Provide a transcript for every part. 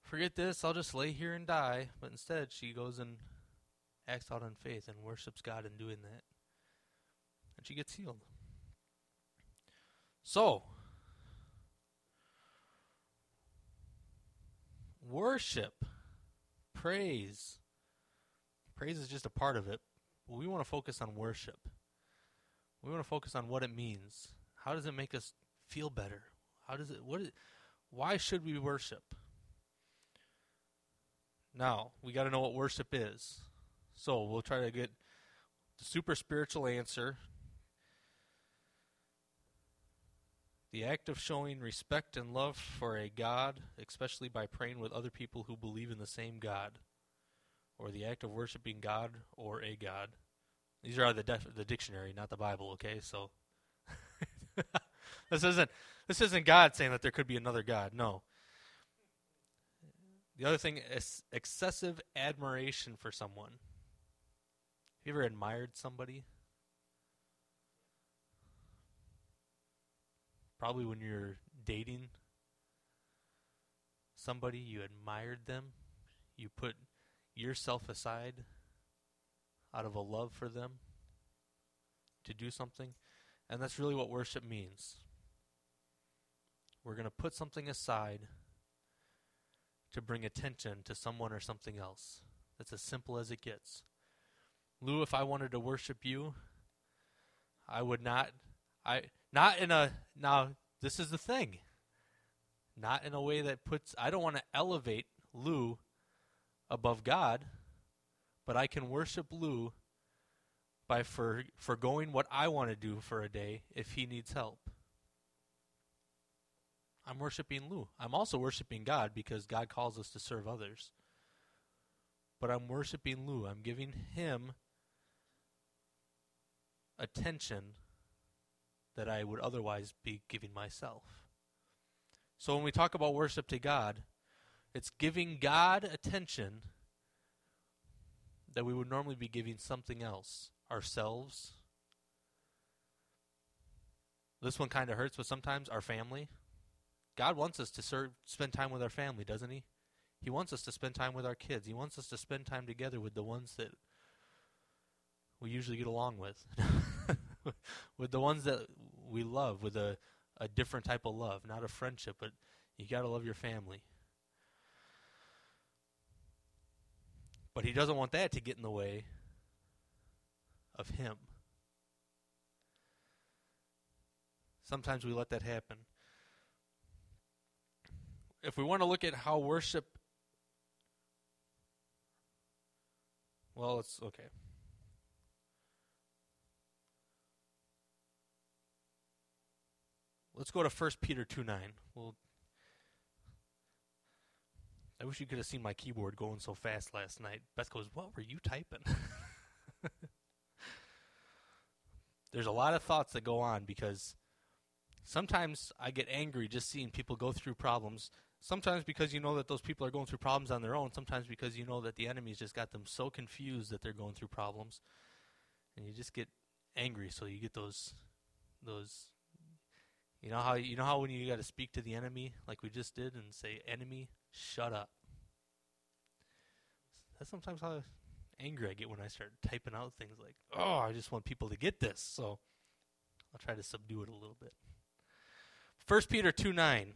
forget this, I'll just lay here and die. But instead, she goes and acts out in faith and worships God in doing that. And she gets healed. So, worship, praise. Praise is just a part of it. But we want to focus on worship. We want to focus on what it means. How does it make us feel better? Why should we worship? Now, we got to know what worship is. So, we'll try to get the super spiritual answer. The act of showing respect and love for a God, especially by praying with other people who believe in the same God. Or the act of worshiping God or a God. These are the dictionary, not the Bible, okay? So, this isn't God saying that there could be another God. No. The other thing is excessive admiration for someone. Have you ever admired somebody? Probably when you're dating somebody, you admired them. You put yourself aside out of a love for them to do something. And that's really what worship means. We're going to put something aside to bring attention to someone or something else. That's as simple as it gets. Lou, if I wanted to worship you, I would not, now this is the thing, not in a way that I don't want to elevate Lou above God, but I can worship Lou by forgoing what I want to do for a day if he needs help. I'm worshiping Lou. I'm also worshiping God because God calls us to serve others. But I'm worshiping Lou. I'm giving him attention that I would otherwise be giving myself. So when we talk about worship to God, it's giving God attention that we would normally be giving something else, ourselves. This one kind of hurts, but sometimes our family. God wants us to spend time with our family, doesn't he? He wants us to spend time with our kids. He wants us to spend time together with the ones that we usually get along with. With the ones that we love, with a different type of love, not a friendship, but you got to love your family. But he doesn't want that to get in the way of him. Sometimes we let that happen. If we want to look at how worship, well, it's okay. Let's go to 1 Peter 2:9. I wish you could have seen my keyboard going so fast last night. Beth goes, "What were you typing?" There's a lot of thoughts that go on because sometimes I get angry just seeing people go through problems. Sometimes because you know that those people are going through problems on their own. Sometimes because you know that the enemy's just got them so confused that they're going through problems. And you just get angry, so you get those you know how when you got to speak to the enemy like we just did and say, "Enemy, shut up." That's sometimes how angry I get when I start typing out things like, "Oh, I just want people to get this." So I'll try to subdue it a little bit. 1 Peter 2:9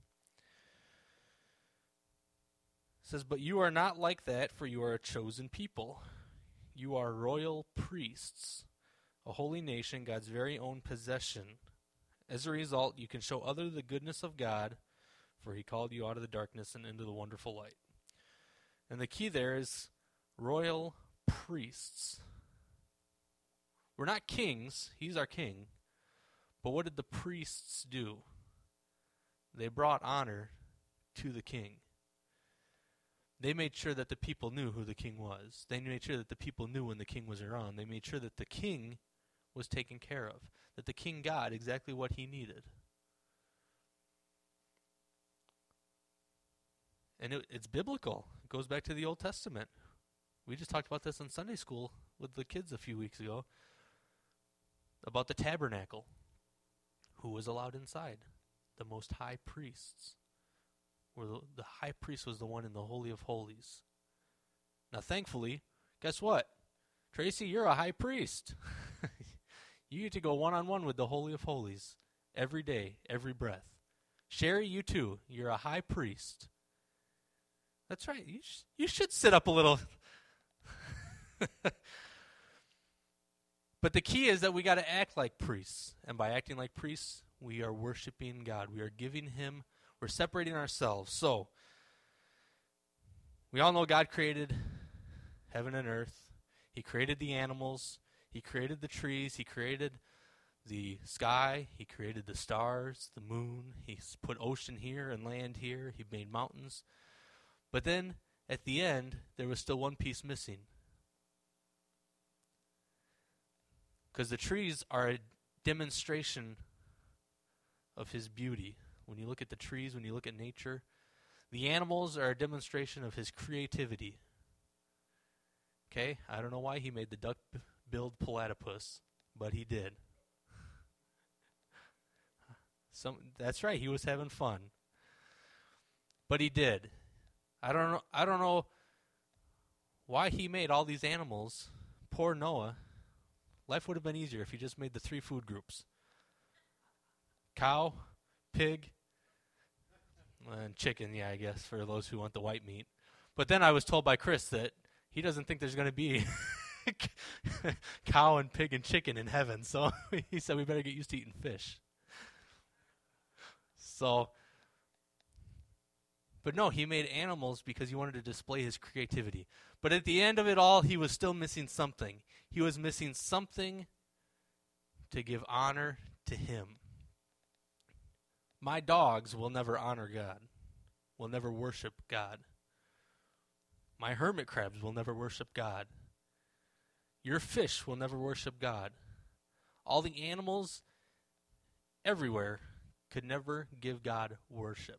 says, "But you are not like that, for you are a chosen people. You are royal priests, a holy nation, God's very own possession. As a result, you can show others the goodness of God, for he called you out of the darkness and into the wonderful light." And the key there is royal priests. We're not kings. He's our king. But what did the priests do? They brought honor to the king. They made sure that the people knew who the king was. They made sure that the people knew when the king was around. They made sure that the king was taken care of, that the king got exactly what he needed. And it's biblical. It goes back to the Old Testament. We just talked about this in Sunday school with the kids a few weeks ago, about the tabernacle. Who was allowed inside? The most high priests. where the high priest was the one in the Holy of Holies. Now, thankfully, guess what? Tracy, you're a high priest. You get to go one-on-one with the Holy of Holies every day, every breath. Sherry, you too. You're a high priest. That's right. You should sit up a little. But the key is that we got to act like priests. And by acting like priests, we are worshiping God. We are giving him, we're separating ourselves. So, we all know God created heaven and earth. He created the animals. He created the trees. He created the sky. He created the stars, the moon. He's put ocean here and land here. He made mountains. But then, at the end, there was still one piece missing. Because the trees are a demonstration of his beauty. When you look at the trees, when you look at nature, the animals are a demonstration of his creativity. Okay? I don't know why he made the duck-billed platypus, but he did. That's right, he was having fun. But he did. I don't know why he made all these animals. Poor Noah. Life would have been easier if he just made the 3 food groups. Cow, pig, and chicken, I guess, for those who want the white meat. But then I was told by Chris that he doesn't think there's going to be cow and pig and chicken in heaven. So he said we better get used to eating fish. But no, he made animals because he wanted to display his creativity. But at the end of it all, he was still missing something. He was missing something to give honor to him. My dogs will never honor God, will never worship God. My hermit crabs will never worship God. Your fish will never worship God. All the animals everywhere could never give God worship.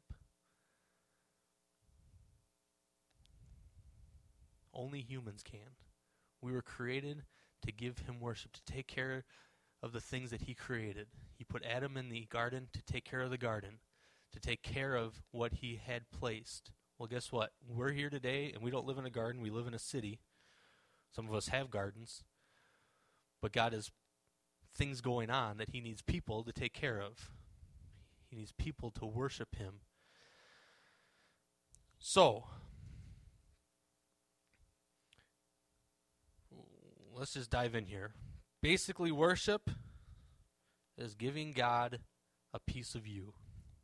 Only humans can. We were created to give him worship, to take care of the things that he created. He put Adam in the garden to take care of the garden, to take care of what he had placed. Well, guess what? We're here today, and we don't live in a garden. We live in a city. Some of us have gardens. But God has things going on that he needs people to take care of. He needs people to worship him. So, let's just dive in here. Basically, worship is giving God a piece of you.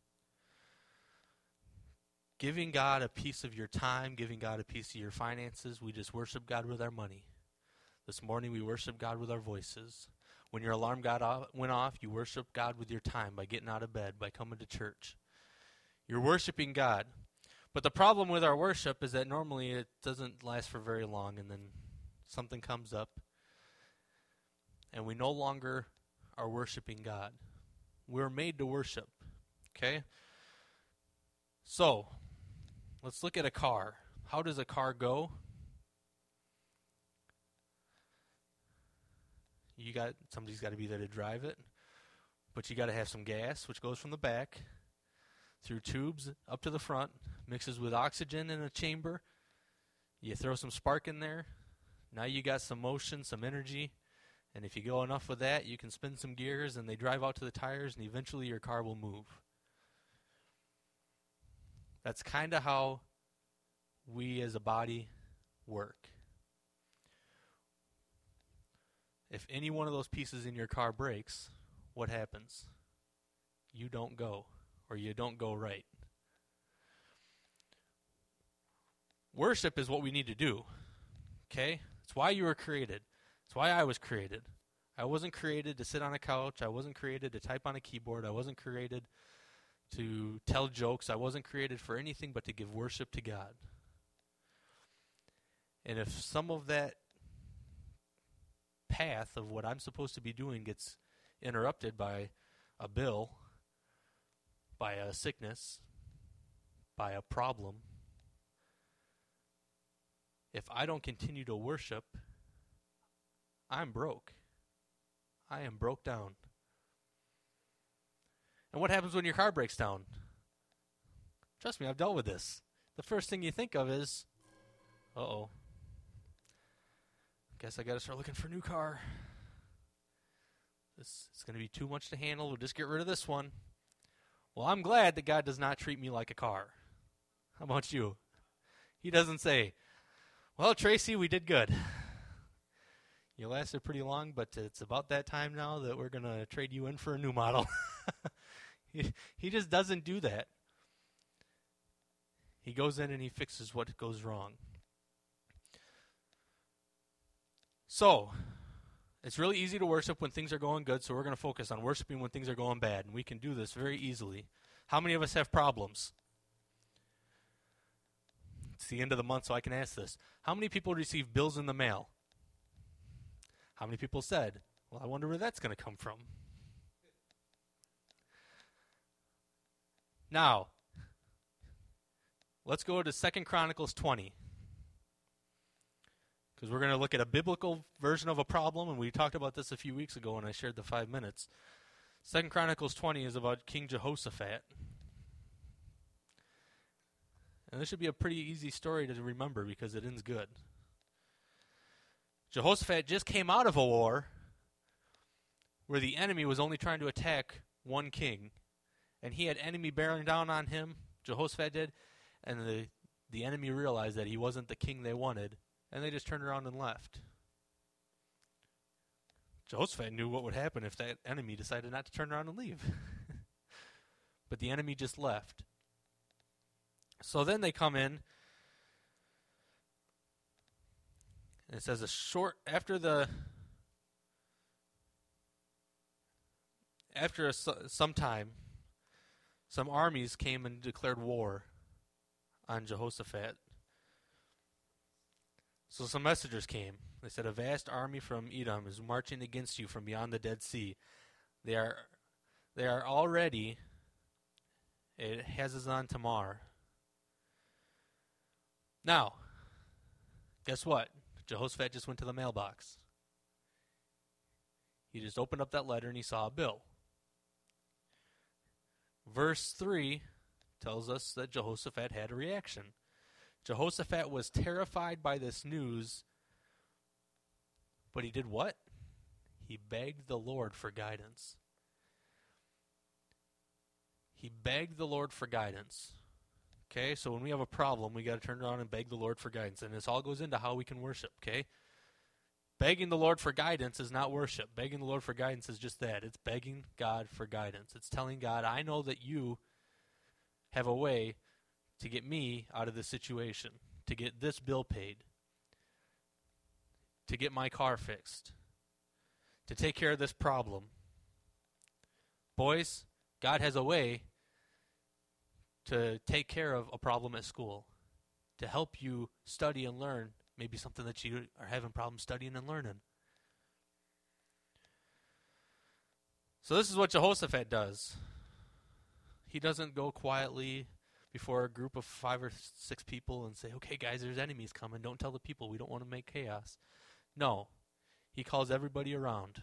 Giving God a piece of your time, giving God a piece of your finances. We just worship God with our money. This morning we worship God with our voices. When your alarm went off, you worship God with your time by getting out of bed, by coming to church. You're worshiping God. But the problem with our worship is that normally it doesn't last for very long, and then something comes up, and we no longer are worshiping God. We're made to worship, okay? So, let's look at a car. How does a car go? Somebody's got to be there to drive it, but you got to have some gas, which goes from the back through tubes up to the front, mixes with oxygen in a chamber. You throw some spark in there. Now you got some motion, some energy, and if you go enough with that, you can spin some gears, and they drive out to the tires, and eventually your car will move. That's kind of how we as a body work. If any one of those pieces in your car breaks, what happens? You don't go, or you don't go right. Worship is what we need to do, okay? It's why you were created. It's why I was created. I wasn't created to sit on a couch. I wasn't created to type on a keyboard. I wasn't created to tell jokes. I wasn't created for anything but to give worship to God. And if some of that path of what I'm supposed to be doing gets interrupted by a bill, by a sickness, by a problem, if I don't continue to worship, I'm broke. I am broke down. And what happens when your car breaks down? Trust me, I've dealt with this. The first thing you think of is, uh-oh, guess I got to start looking for a new car. This is going to be too much to handle. We'll just get rid of this one. Well, I'm glad that God does not treat me like a car. How about you? He doesn't say, well, Tracy, we did good. You lasted pretty long, but it's about that time now that we're going to trade you in for a new model. He just doesn't do that. He goes in and he fixes what goes wrong. So, it's really easy to worship when things are going good, so we're going to focus on worshiping when things are going bad, and we can do this very easily. How many of us have problems? It's the end of the month, so I can ask this. How many people receive bills in the mail? How many people said, well, I wonder where that's going to come from? Now, let's go to 2 Chronicles 20. Because we're going to look at a biblical version of a problem, and we talked about this a few weeks ago when I shared the 5 minutes. 2 Chronicles 20 is about King Jehoshaphat. And this should be a pretty easy story to remember because it ends good. Jehoshaphat just came out of a war where the enemy was only trying to attack one king. And he had enemy bearing down on him, Jehoshaphat did, and the enemy realized that he wasn't the king they wanted, and they just turned around and left. Jehoshaphat knew what would happen if that enemy decided not to turn around and leave. But the enemy just left. So then they come in, and it says some time, some armies came and declared war on Jehoshaphat. So some messengers came. They said, a vast army from Edom is marching against you from beyond the Dead Sea. They are already at Hazazon Tamar. Now, guess what? Jehoshaphat just went to the mailbox. He just opened up that letter and he saw a bill. Verse 3 tells us that Jehoshaphat had a reaction. Jehoshaphat was terrified by this news, but he did what? He begged the Lord for guidance. He begged the Lord for guidance. Okay, so when we have a problem, we got to turn around and beg the Lord for guidance. And this all goes into how we can worship, okay? Begging the Lord for guidance is not worship. Begging the Lord for guidance is just that. It's begging God for guidance. It's telling God, I know that you have a way to get me out of this situation, to get this bill paid, to get my car fixed, to take care of this problem. Boys, God has a way to take care of a problem at school, to help you study and learn maybe something that you are having problems studying and learning. So this is what Jehoshaphat does. He doesn't go quietly before a group of 5 or 6 people and say, okay, guys, there's enemies coming. Don't tell the people. We don't want to make chaos. No. He calls everybody around.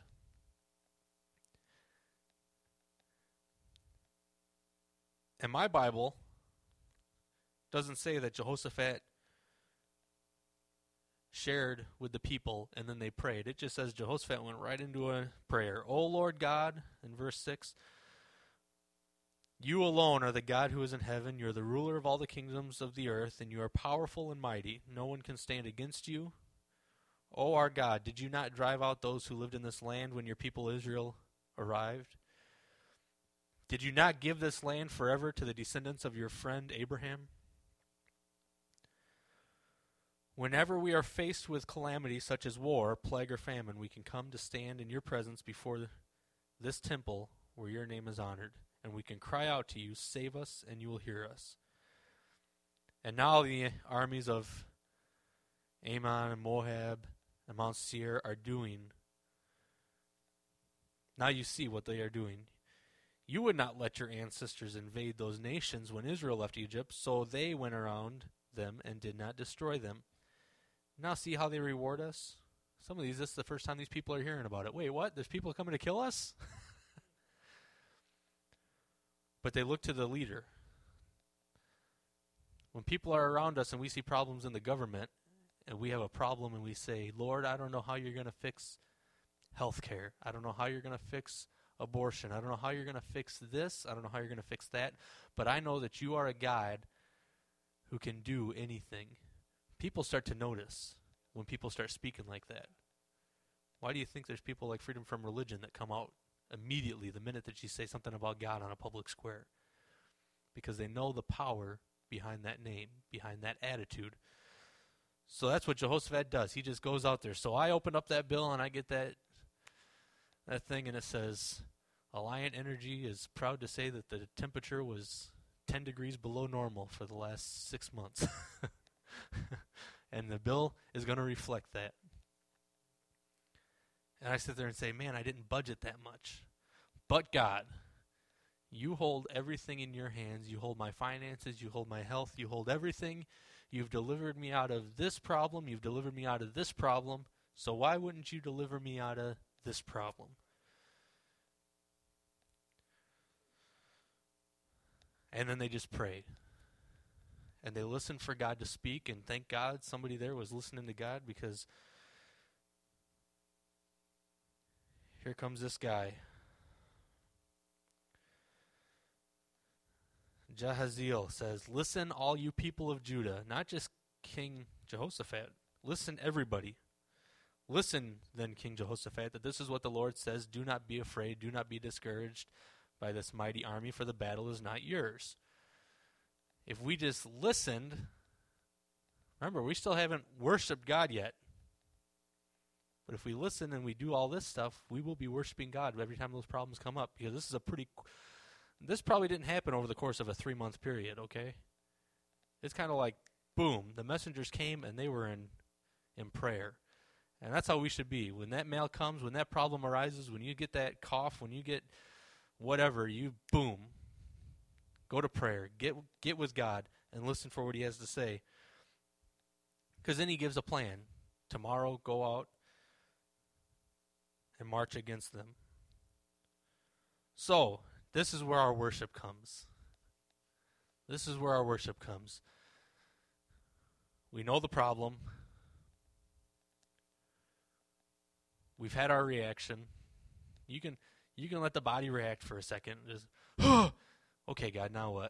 And my Bible doesn't say that Jehoshaphat shared with the people and then they prayed. It just says Jehoshaphat went right into a prayer. O Lord God, in verse 6, you alone are the God who is in heaven. You are the ruler of all the kingdoms of the earth, and you are powerful and mighty. No one can stand against you. O our God, did you not drive out those who lived in this land when your people Israel arrived? Did you not give this land forever to the descendants of your friend Abraham? Whenever we are faced with calamity such as war, plague, or famine, we can come to stand in your presence before this temple where your name is honored. And we can cry out to you, save us, and you will hear us. And now the armies of Ammon and Moab and Mount Seir are doing. Now you see what they are doing. You would not let your ancestors invade those nations when Israel left Egypt, so they went around them and did not destroy them. Now see how they reward us? Some of these, this is the first time these people are hearing about it. Wait, what? There's people coming to kill us? But they look to the leader. When people are around us and we see problems in the government, and we have a problem and we say, Lord, I don't know how you're going to fix health care. I don't know how you're going to fix abortion. I don't know how you're going to fix this. I don't know how you're going to fix that. But I know that you are a God who can do anything. People start to notice when people start speaking like that. Why do you think there's people like Freedom from Religion that come out immediately the minute that you say something about God on a public square? Because they know the power behind that name, behind that attitude. So that's what Jehoshaphat does. He just goes out there. So I open up that bill and I get that thing, and it says, Alliant Energy is proud to say that the temperature was 10 degrees below normal for the last 6 months. And the bill is going to reflect that. And I sit there and say, man, I didn't budget that much. But God, you hold everything in your hands. You hold my finances. You hold my health. You hold everything. You've delivered me out of this problem. You've delivered me out of this problem. So why wouldn't you deliver me out of this problem? And then they just pray. And they listen for God to speak, and thank God somebody there was listening to God, because here comes this guy. Jahaziel says, listen, all you people of Judah, not just King Jehoshaphat. Listen, everybody. Listen, then, King Jehoshaphat, that this is what the Lord says. Do not be afraid. Do not be discouraged by this mighty army, for the battle is not yours. If we just listened, remember, we still haven't worshiped God yet. But if we listen and we do all this stuff, we will be worshiping God every time those problems come up. Because this probably didn't happen over the course of a 3-month period, okay? It's kind of like, boom, the messengers came and they were in prayer. And that's how we should be. When that mail comes, when that problem arises, when you get that cough, when you get whatever, you, boom, go to prayer. Get with God and listen for what he has to say. Because then he gives a plan. Tomorrow, go out and march against them. So, this is where our worship comes. This is where our worship comes. We know the problem. We've had our reaction. You can let the body react for a second. Just, okay, God, now what?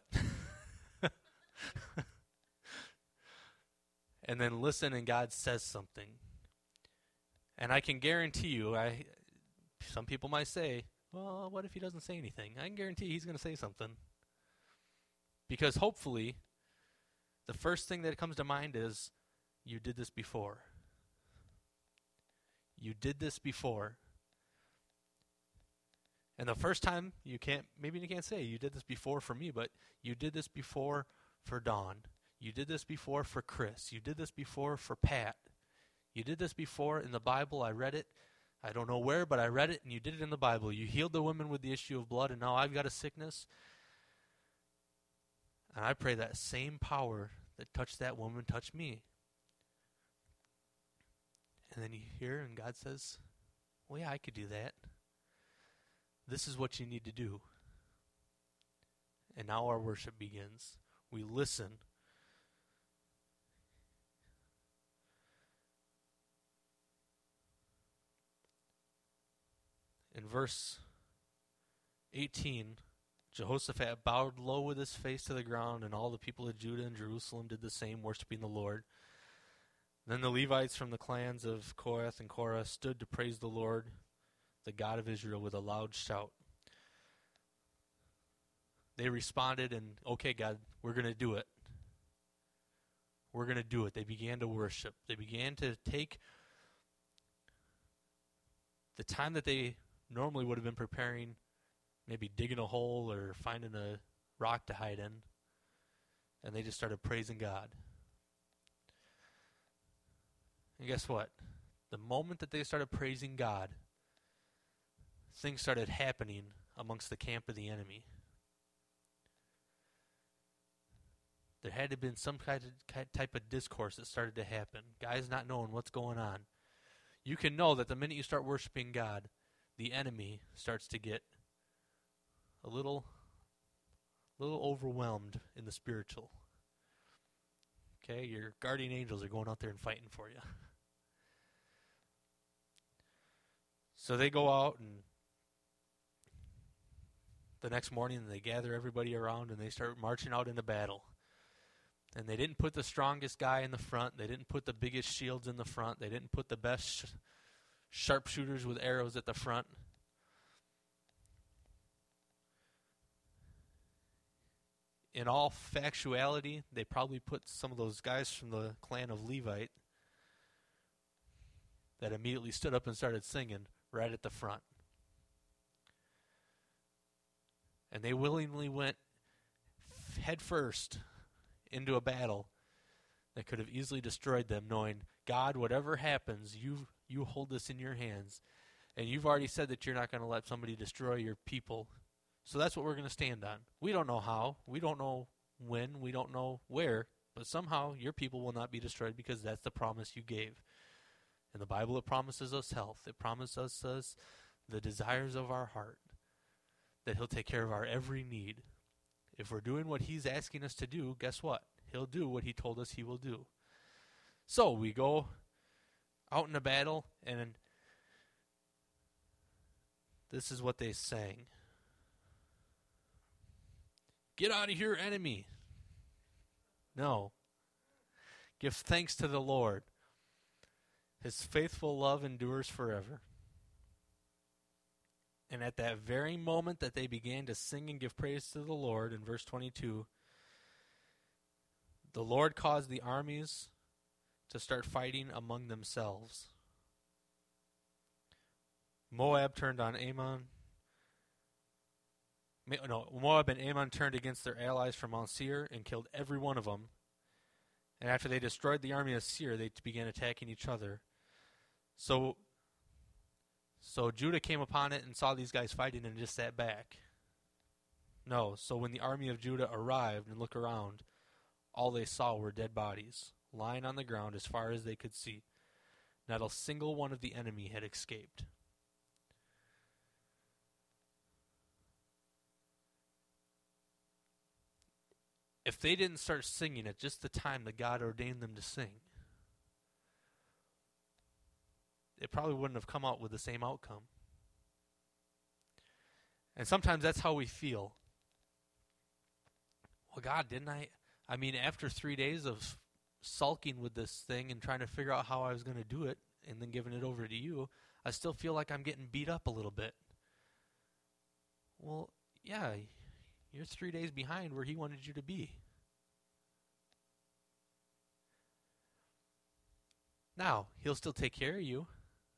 And then listen, and God says something. And I can guarantee you, some people might say, well, what if he doesn't say anything? I can guarantee he's going to say something. Because hopefully, the first thing that comes to mind is, you did this before. You did this before. And the first time, maybe you can't say, you did this before for me, but you did this before for Dawn. You did this before for Chris. You did this before for Pat. You did this before in the Bible. I read it. I don't know where, but I read it, and you did it in the Bible. You healed the woman with the issue of blood, and now I've got a sickness. And I pray that same power that touched that woman touch me. And then you hear, and God says, well, yeah, I could do that. This is what you need to do. And now our worship begins. We listen. In verse 18, Jehoshaphat bowed low with his face to the ground, and all the people of Judah and Jerusalem did the same, worshiping the Lord. Then the Levites from the clans of Kohath and Korah stood to praise the Lord, the God of Israel, with a loud shout. They responded, and, okay, God, we're going to do it. We're going to do it. They began to worship. They began to take the time that they normally would have been preparing, maybe digging a hole or finding a rock to hide in, and they just started praising God. And guess what? The moment that they started praising God, things started happening amongst the camp of the enemy. There had to have been some type of discourse that started to happen. Guys not knowing what's going on. You can know that the minute you start worshiping God, the enemy starts to get a little overwhelmed in the spiritual. Okay, your guardian angels are going out there and fighting for you. So they go out, and the next morning they gather everybody around and they start marching out into battle. And they didn't put the strongest guy in the front. They didn't put the biggest shields in the front. They didn't put the best sharpshooters with arrows at the front. In all factuality, they probably put some of those guys from the clan of Levite that immediately stood up and started singing right at the front. And they willingly went head first into a battle that could have easily destroyed them, knowing, God, whatever happens, you hold this in your hands. And you've already said that you're not going to let somebody destroy your people. So that's what we're going to stand on. We don't know how. We don't know when. We don't know where. But somehow your people will not be destroyed because that's the promise you gave. In the Bible, it promises us health. It promises us the desires of our heart, that he'll take care of our every need. If we're doing what he's asking us to do, guess what? He'll do what he told us he will do. So we go out in a battle, and this is what they sang. Get out of here, enemy. No. Give thanks to the Lord. His faithful love endures forever. And at that very moment that they began to sing and give praise to the Lord, in verse 22, the Lord caused the armies to start fighting among themselves. Moab turned on Ammon. Moab and Ammon turned against their allies from Mount Seir and killed every one of them. And after they destroyed the army of Seir, they began attacking each other. So Judah came upon it and saw these guys fighting and just sat back. No, so when the army of Judah arrived and looked around, all they saw were dead bodies, lying on the ground as far as they could see. Not a single one of the enemy had escaped. If they didn't start singing at just the time that God ordained them to sing, it probably wouldn't have come out with the same outcome. And sometimes that's how we feel. Well, God, didn't I mean, after 3 days of sulking with this thing and trying to figure out how I was going to do it and then giving it over to you, I still feel like I'm getting beat up a little bit. Well, yeah, you're 3 days behind where he wanted you to be. Now, he'll still take care of you.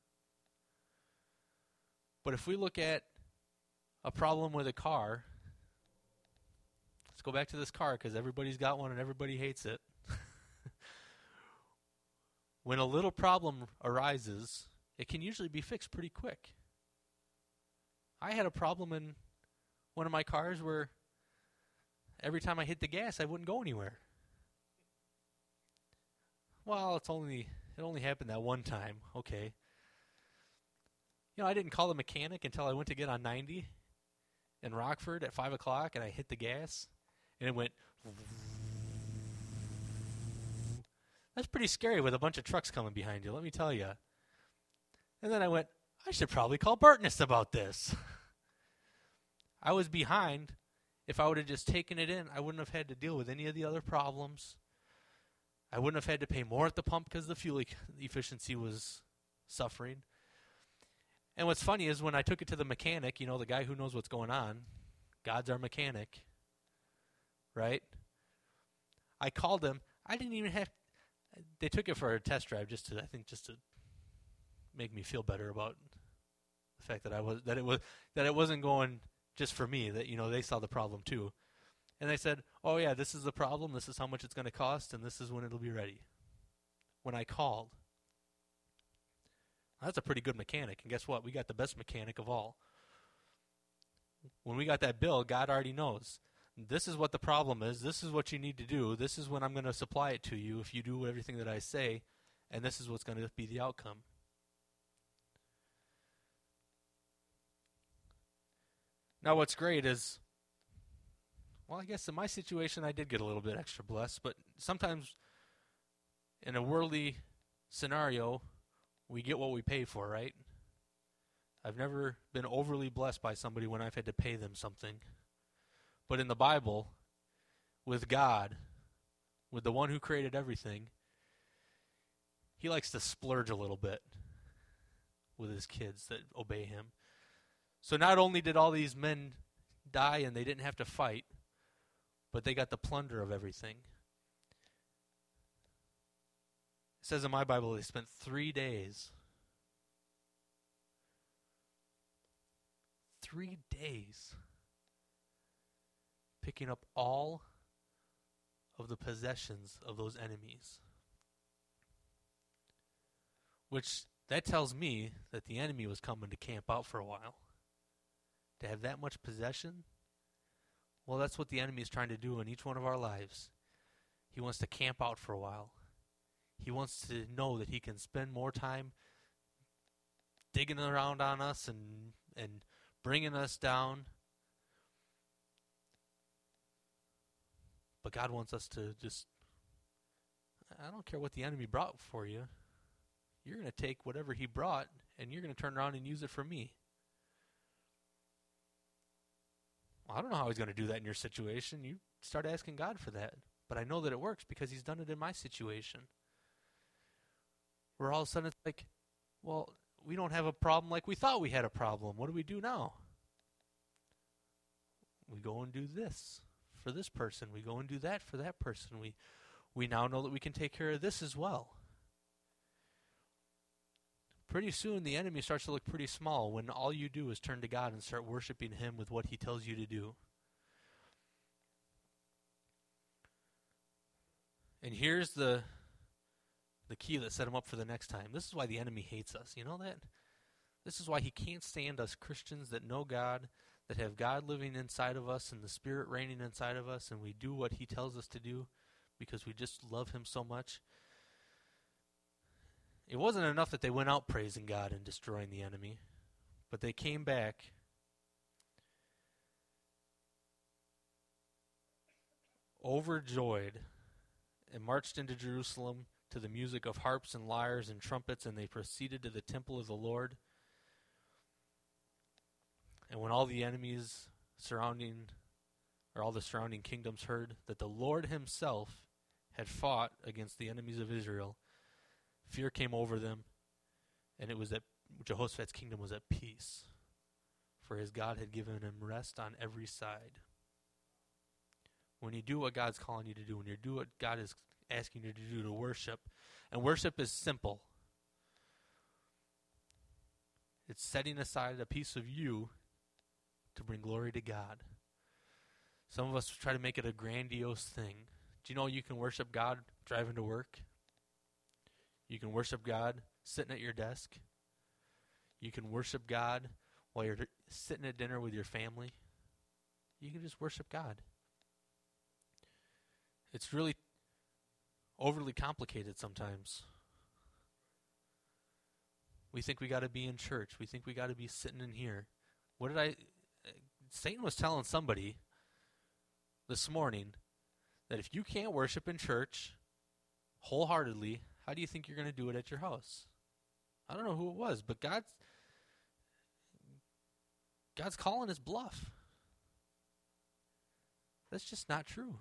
But if we look at a problem with a car, let's go back to this car because everybody's got one and everybody hates it. When a little problem arises, it can usually be fixed pretty quick. I had a problem in one of my cars where every time I hit the gas, I wouldn't go anywhere. Well, it only happened that one time. Okay. I didn't call the mechanic until I went to get on 90 in Rockford at 5 o'clock, and I hit the gas, and it went. That's pretty scary with a bunch of trucks coming behind you, let me tell you. And then I went, I should probably call Bartness about this. I was behind. If I would have just taken it in, I wouldn't have had to deal with any of the other problems. I wouldn't have had to pay more at the pump because the fuel efficiency was suffering. And what's funny is when I took it to the mechanic, the guy who knows what's going on, God's our mechanic, right? I called him. I didn't even have. They took it for a test drive just to make me feel better about the fact that it wasn't going just for me. That they saw the problem too, and they said, "Oh yeah, this is the problem. This is how much it's going to cost, and this is when it'll be ready." When I called. That's a pretty good mechanic. And guess what? We got the best mechanic of all. When we got that bill, God already knows. This is what the problem is. This is what you need to do. This is when I'm going to supply it to you if you do everything that I say. And this is what's going to be the outcome. Now what's great is, well, I guess in my situation I did get a little bit extra blessed. But sometimes In a worldly scenario, we get what we pay for, right? I've never been overly blessed by somebody when I've had to pay them something. But in the Bible, with God, with the one who created everything, he likes to splurge a little bit with his kids that obey him. So not only did all these men die and they didn't have to fight, but they got the plunder of everything. It says in my Bible they spent 3 days. 3 days picking up all of the possessions of those enemies. Which, that tells me that the enemy was coming to camp out for a while. To have that much possession? Well, that's what the enemy is trying to do in each one of our lives. He wants to camp out for a while. He wants to know that he can spend more time digging around on us and bringing us down. But God wants us to just, I don't care what the enemy brought for you. You're going to take whatever he brought and you're going to turn around and use it for me. Well, I don't know how he's going to do that in your situation. You start asking God for that. But I know that it works because he's done it in my situation. Where all of a sudden it's like, well, we don't have a problem like we thought we had a problem. What do we do now? We go and do this for this person. We go and do that for that person. We now know that we can take care of this as well. Pretty soon the enemy starts to look pretty small when all you do is turn to God and start worshiping him with what he tells you to do. And here's the key that set him up for the next time. This is why the enemy hates us. You know that? This is why he can't stand us Christians that know God, that have God living inside of us and the Spirit reigning inside of us, and we do what he tells us to do because we just love him so much. It wasn't enough that they went out praising God and destroying the enemy, but they came back overjoyed and marched into Jerusalem to the music of harps and lyres and trumpets, and they proceeded to the temple of the Lord. And when all the enemies surrounding, or all the surrounding kingdoms heard that the Lord himself had fought against the enemies of Israel, fear came over them, and it was that Jehoshaphat's kingdom was at peace, for his God had given him rest on every side. When you do what God's calling you to do, when you do what God is asking you to do, to worship, and worship is simple. It's setting aside a piece of you to bring glory to God. Some of us try to make it a grandiose thing. Do you know you can worship God driving to work? You can worship God sitting at your desk. You can worship God while you're sitting at dinner with your family. You can just worship God. It's really overly complicated sometimes. We think we got to be in church. We think we got to be sitting in here. Satan was telling somebody this morning that if you can't worship in church wholeheartedly, how do you think you're going to do it at your house? I don't know who it was, but God's calling his bluff. That's just not true.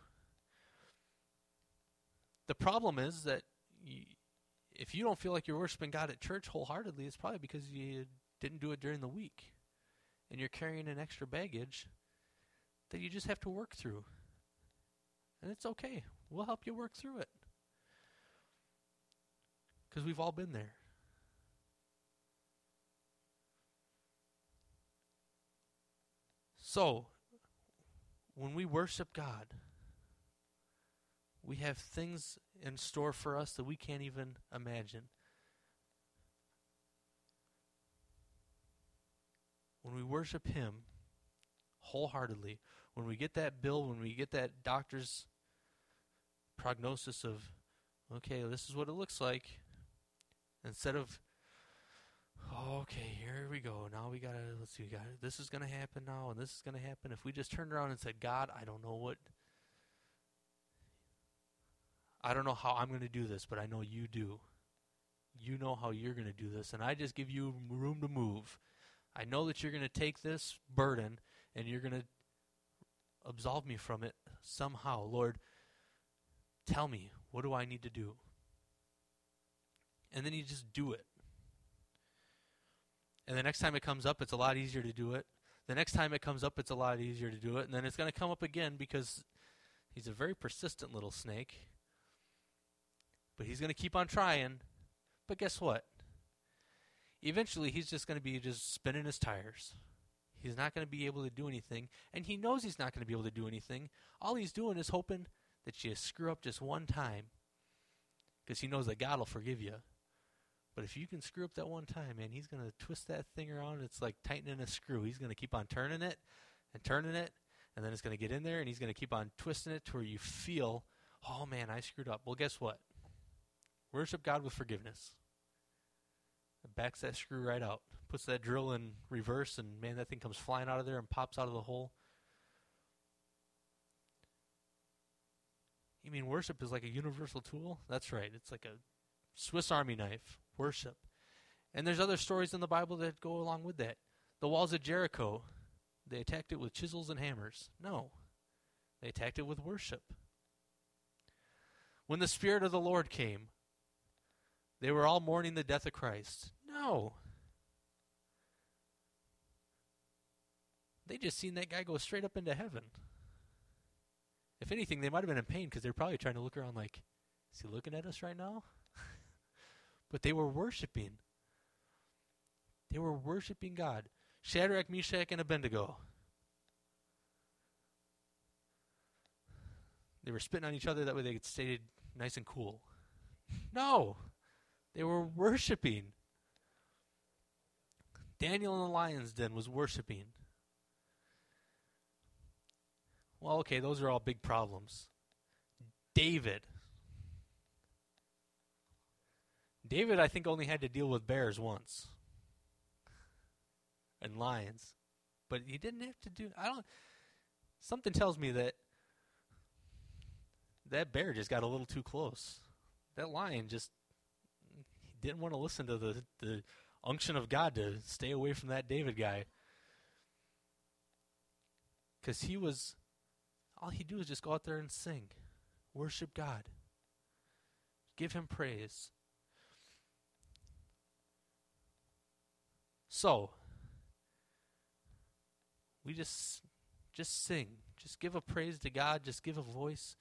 The problem is that if you don't feel like you're worshiping God at church wholeheartedly, it's probably because you didn't do it during the week. And you're carrying an extra baggage that you just have to work through. And it's okay. We'll help you work through it. Because we've all been there. So, when we worship God, we have things in store for us that we can't even imagine. When we worship him wholeheartedly, when we get that bill, when we get that doctor's prognosis of, okay, this is what it looks like, instead of, oh, okay, here we go, now we gotta, let's see, this is going to happen now, and this is going to happen. If we just turned around and said, God, I don't know what, I don't know how I'm going to do this, but I know you do. You know how you're going to do this, and I just give you room to move. I know that you're going to take this burden, and you're going to absolve me from it somehow. Lord, tell me, what do I need to do? And then you just do it. And the next time it comes up, it's a lot easier to do it. The next time it comes up, it's a lot easier to do it. And then it's going to come up again because he's a very persistent little snake. But he's going to keep on trying. But guess what? Eventually, he's just going to be just spinning his tires. He's not going to be able to do anything. And he knows he's not going to be able to do anything. All he's doing is hoping that you screw up just one time. Because he knows that God will forgive you. But if you can screw up that one time, man, he's going to twist that thing around. It's like tightening a screw. He's going to keep on turning it. And then it's going to get in there, and he's going to keep on twisting it to where you feel, oh, man, I screwed up. Well, guess what? Worship God with forgiveness. It backs that screw right out. Puts that drill in reverse, and, man, that thing comes flying out of there and pops out of the hole. You mean worship is like a universal tool? That's right. It's like a Swiss Army knife. Worship. And there's other stories in the Bible that go along with that. The walls of Jericho, they attacked it with chisels and hammers. No. They attacked it with worship. When the Spirit of the Lord came, they were all mourning the death of Christ. No. They just seen that guy go straight up into heaven. If anything, they might have been in pain because they were probably trying to look around like, is he looking at us right now? But they were worshiping. They were worshiping God. Shadrach, Meshach, and Abednego. They were spitting on each other, that way they could stay nice and cool. No. They were worshiping. Daniel in the lion's den was worshiping. Well, okay, those are all big problems. David, I think, only had to deal with bears once. And lions. But he didn't have to do... Something tells me that bear just got a little too close. That lion just... He didn't want to listen to the unction of God to stay away from that David guy. Because he was... All he'd do is just go out there and sing. Worship God. Give him praise. So, we just sing. Just give a praise to God. Just give a voice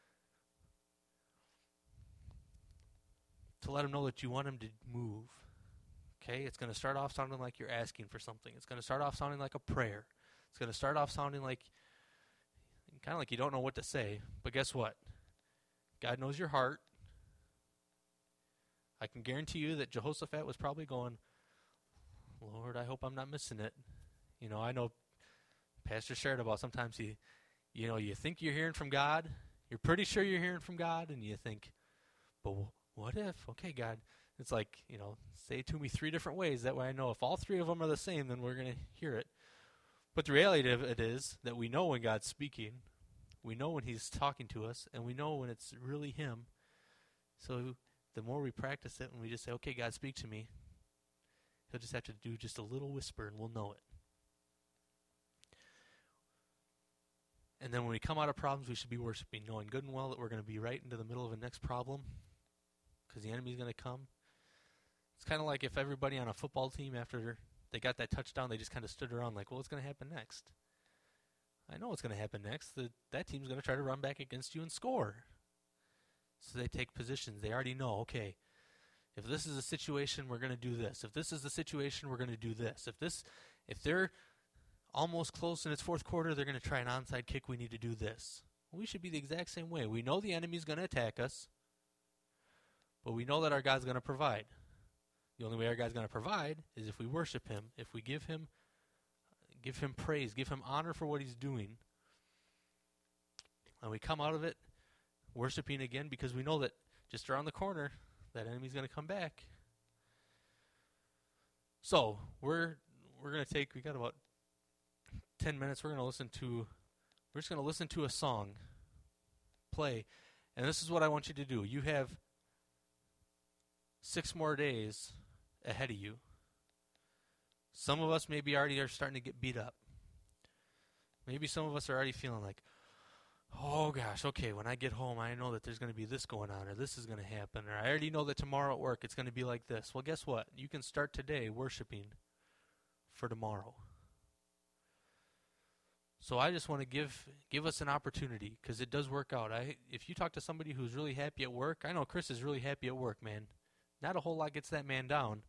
to let him know that you want him to move. Okay? It's going to start off sounding like you're asking for something. It's going to start off sounding like a prayer. It's going to start off sounding like, kind of like you don't know what to say. But guess what? God knows your heart. I can guarantee you that Jehoshaphat was probably going, Lord, I hope I'm not missing it. You know, I know Pastor shared about sometimes you think you're hearing from God. You're pretty sure you're hearing from God, and you think, but what if? Okay, God. It's like, say it to me 3 different ways. That way I know if all 3 of them are the same, then we're going to hear it. But the reality of it is that we know when God's speaking. We know when he's talking to us, and we know when it's really him. So the more we practice it, and we just say, okay, God, speak to me, he'll just have to do just a little whisper, and we'll know it. And then when we come out of problems, we should be worshiping, knowing good and well that we're going to be right into the middle of the next problem because the enemy's going to come. It's kind of like if everybody on a football team, after they got that touchdown, they just kind of stood around like, well, what's going to happen next? I know what's going to happen next. That team's going to try to run back against you and score. So they take positions. They already know, okay, if this is a situation, we're going to do this. If this is the situation, we're going to do this. If they're almost close in its fourth quarter, they're going to try an onside kick, we need to do this. We should be the exact same way. We know the enemy's going to attack us, but we know that our God's going to provide. The only way our God's going to provide is if we worship him, if we give him praise, give him honor for what he's doing. And we come out of it worshiping again because we know that just around the corner, that enemy's going to come back. So, we're going to we got about 10 minutes. We're just going to listen to a song play. And this is what I want you to do. You have 6 more days ahead of you. Some of us maybe already are starting to get beat up. Maybe some of us are already feeling like, oh gosh, okay, when I get home, I know that there's going to be this going on, or this is going to happen, or I already know that tomorrow at work it's going to be like this. Well, guess what? You can start today worshiping for tomorrow. So I just want to give us an opportunity, because it does work out. If you talk to somebody who's really happy at work, I know Chris is really happy at work, man. Not a whole lot gets that man down.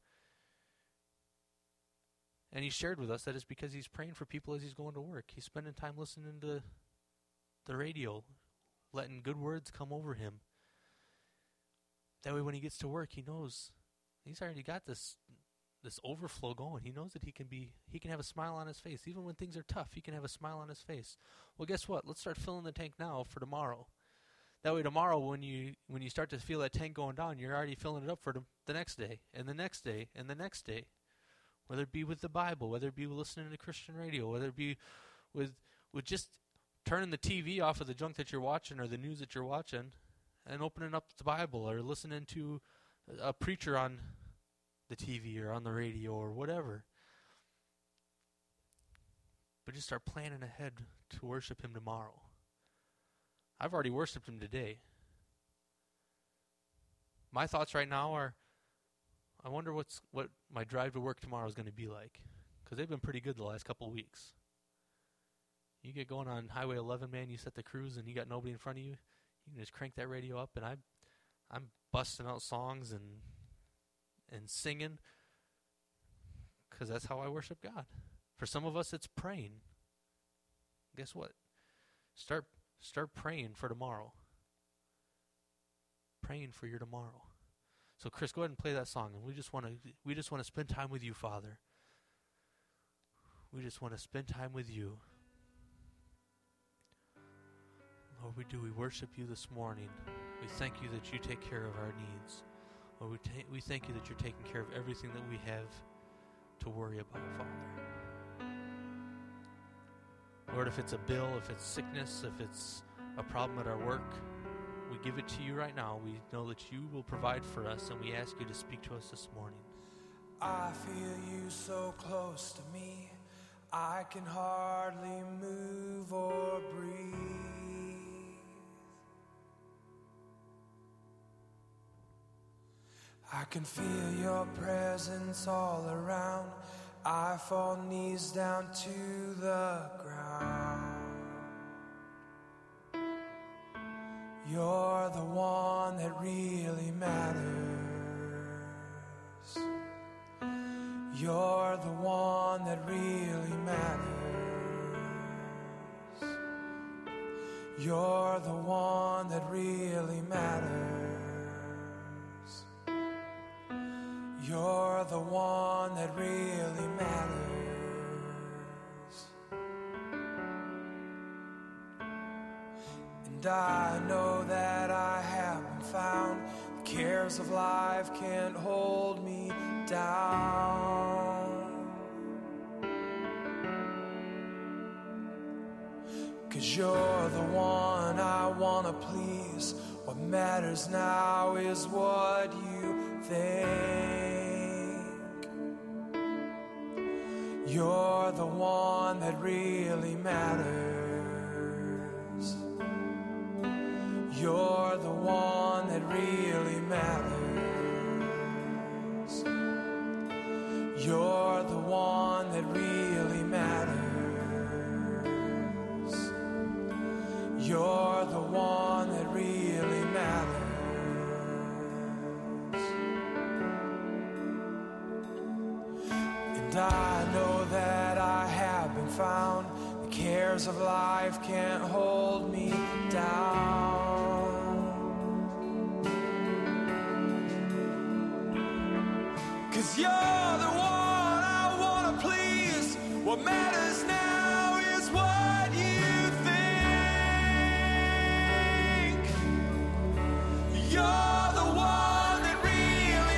And he shared with us that it's because he's praying for people as he's going to work. He's spending time listening to the radio, letting good words come over him. That way when he gets to work, he knows he's already got this overflow going. He knows that he can have a smile on his face. Even when things are tough, he can have a smile on his face. Well, guess what? Let's start filling the tank now for tomorrow. That way tomorrow when you start to feel that tank going down, you're already filling it up for the next day, and the next day, and the next day. Whether it be with the Bible, whether it be listening to Christian radio, whether it be with just turning the TV off of the junk that you're watching or the news that you're watching and opening up the Bible, or listening to a preacher on the TV or on the radio or whatever. But just start planning ahead to worship him tomorrow. I've already worshiped him today. My thoughts right now are, I wonder what my drive to work tomorrow is going to be like, because they've been pretty good the last couple of weeks. You get going on Highway 11, man, you set the cruise and you got nobody in front of you, you can just crank that radio up, and I'm busting out songs and singing, because that's how I worship God. For some of us, it's praying. Guess what? Start praying for tomorrow. Praying for your tomorrow. So Chris, go ahead and play that song, and we just want to spend time with you, Father. We just want to spend time with you. Lord, we do. We worship you this morning. We thank you that you take care of our needs. Lord, we thank you that you're taking care of everything that we have to worry about, Father. Lord, if it's a bill, if it's sickness, if it's a problem at our work, we give it to you right now. We know that you will provide for us, and we ask you to speak to us this morning. I feel you so close to me, I can hardly move or breathe. I can feel your presence all around. I fall knees down to the ground. You're the one that really matters. You're the one that really matters. You're the one that really matters. You're the one that really matters. And I know that I have been found. The cares of life can't hold me down. 'Cause you're the one I wanna please. What matters now is what you think. You're the one that really matters. You're the one that really matters. You're the one that really matters. You're the one that really matters. And I know that I have been found. The cares of life can't hold me down. 'Cause you're the one I wanna please. What matters now is what you think. You're the one that really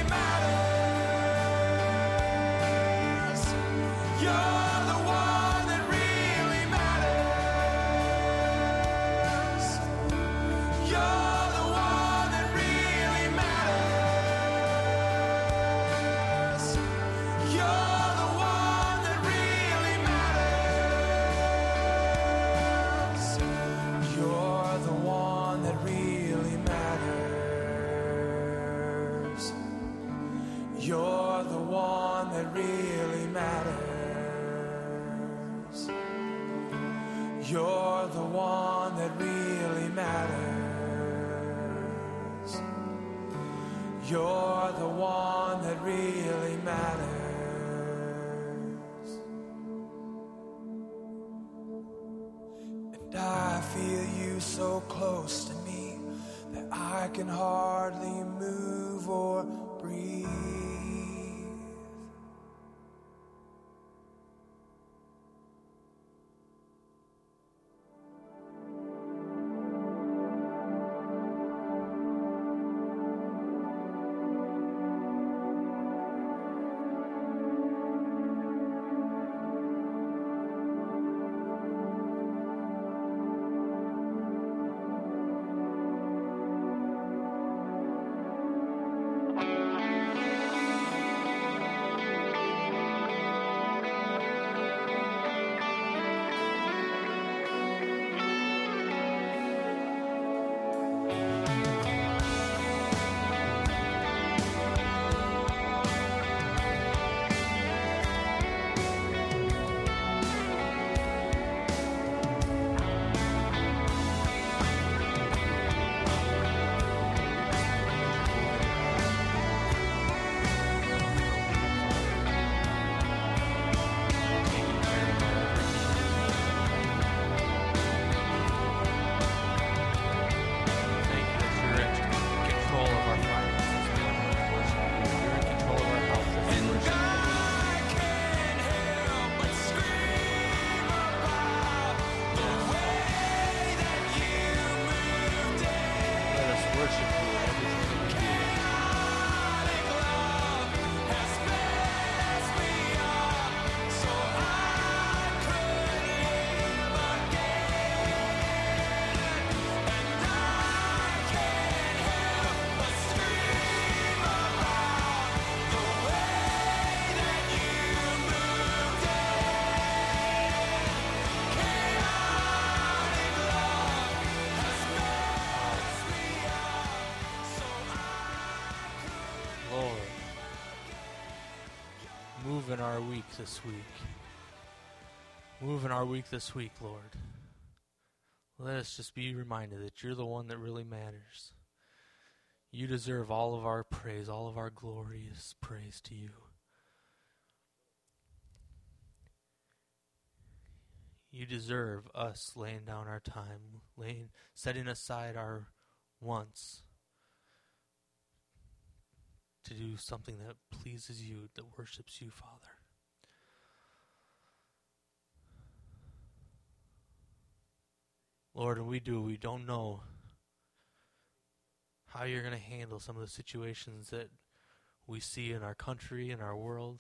matters. You're the one that really matters. You're the one that really matters. You're the one that really matters. You're the one that really matters. And I feel you so close to me that I can hardly move or breathe. Move in our week this week. Move in our week this week, Lord. Let us just be reminded that you're the one that really matters. You deserve all of our praise, all of our glorious praise to you. You deserve us laying down our time, setting aside our wants to do something that pleases you, that worships you, Father. Lord, and we don't know how you're going to handle some of the situations that we see in our country, in our world.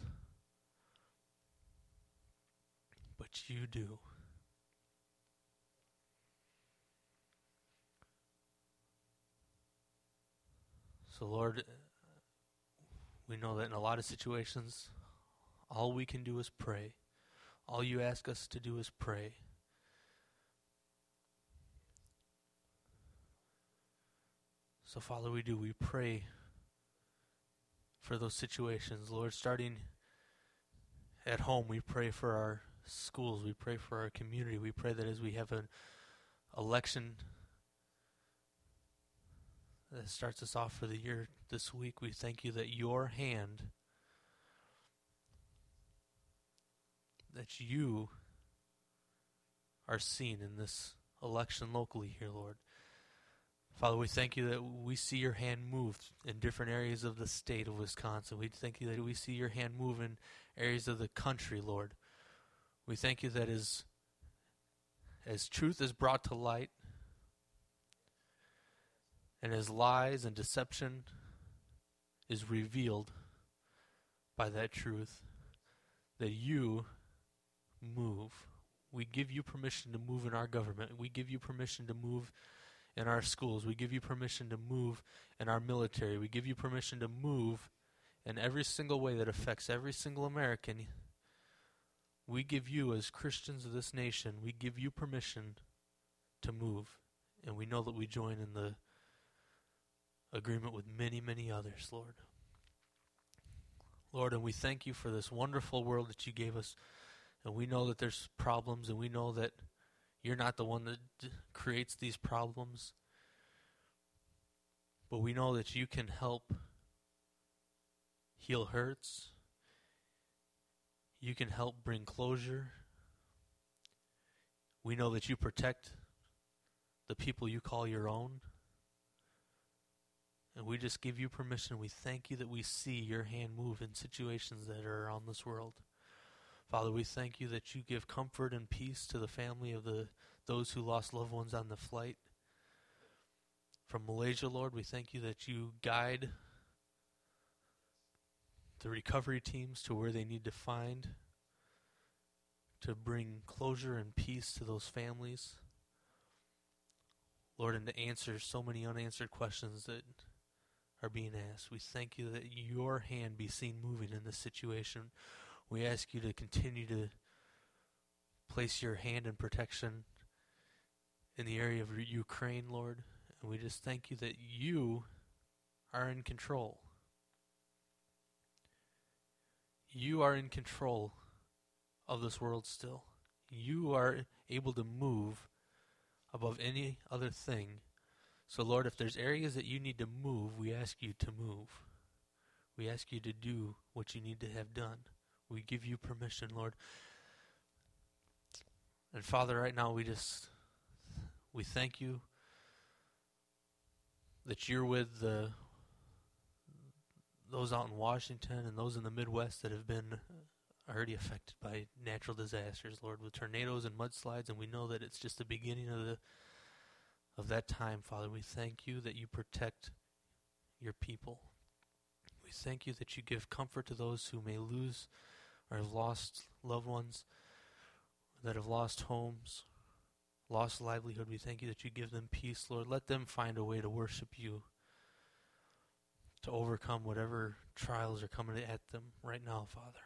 But you do. So, Lord, we know that in a lot of situations, all we can do is pray. All you ask us to do is pray. So, Father, we pray for those situations. Lord, starting at home, we pray for our schools. We pray for our community. We pray that as we have an election that starts us off for the year this week, we thank you that your hand, that you are seen in this election locally here, Lord. Father, we thank you that we see your hand move in different areas of the state of Wisconsin. We thank you that we see your hand move in areas of the country, Lord. We thank you that as truth is brought to light, and as lies and deception is revealed by that truth, that you move. We give you permission to move in our government. We give you permission to move in our schools. We give you permission to move in our military. We give you permission to move in every single way that affects every single American. We give you, as Christians of this nation, we give you permission to move. And we know that we join in the agreement with many, many others, Lord. Lord, and we thank you for this wonderful world that you gave us. And we know that there's problems, and we know that you're not the one that creates these problems. But we know that you can help heal hurts. You can help bring closure. We know that you protect the people you call your own. And we just give you permission. We thank you that we see your hand move in situations that are around this world. Father, we thank you that you give comfort and peace to the family of those who lost loved ones on the flight from Malaysia, Lord. We thank you that you guide the recovery teams to where they need to find to bring closure and peace to those families. Lord, and to answer so many unanswered questions that are being asked. We thank you that your hand be seen moving in this situation. We ask you to continue to place your hand and protection in the area of Ukraine, Lord. And we just thank you that you are in control. You are in control of this world still. You are able to move above any other thing. So, Lord, if there's areas that you need to move, we ask you to move. We ask you to do what you need to have done. We give you permission, Lord. And Father, right now we thank you that you're with those out in Washington and those in the Midwest that have been already affected by natural disasters, Lord, with tornadoes and mudslides, and we know that it's just the beginning of that time, Father. We thank you that you protect your people. We thank you that you give comfort to those who may lose or have lost loved ones, that have lost homes, lost livelihood. We thank you that you give them peace, Lord. Let them find a way to worship you, to overcome whatever trials are coming at them right now, Father.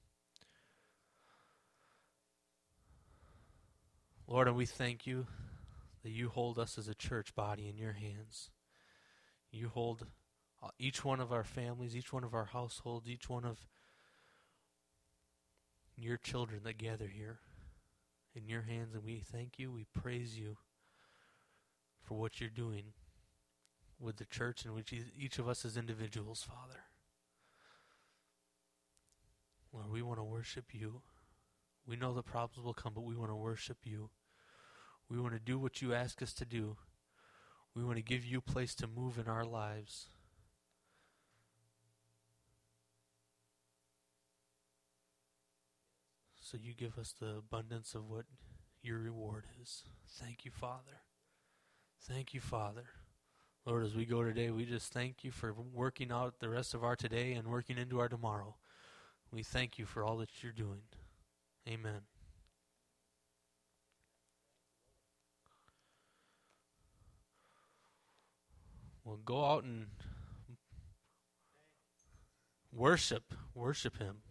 Lord, and we thank you that you hold us as a church body in your hands. You hold each one of our families, each one of our households, each one of your children that gather here in your hands, and we thank you, we praise you for what you're doing with the church and with each of us as individuals, Father. Lord, we want to worship you. We know the problems will come, but we want to worship you. We want to do what you ask us to do. We want to give you a place to move in our lives. So you give us the abundance of what your reward is. Thank you, Father. Thank you, Father. Lord, as we go today, we just thank you for working out the rest of our today and working into our tomorrow. We thank you for all that you're doing. Amen. Well, go out and worship Him.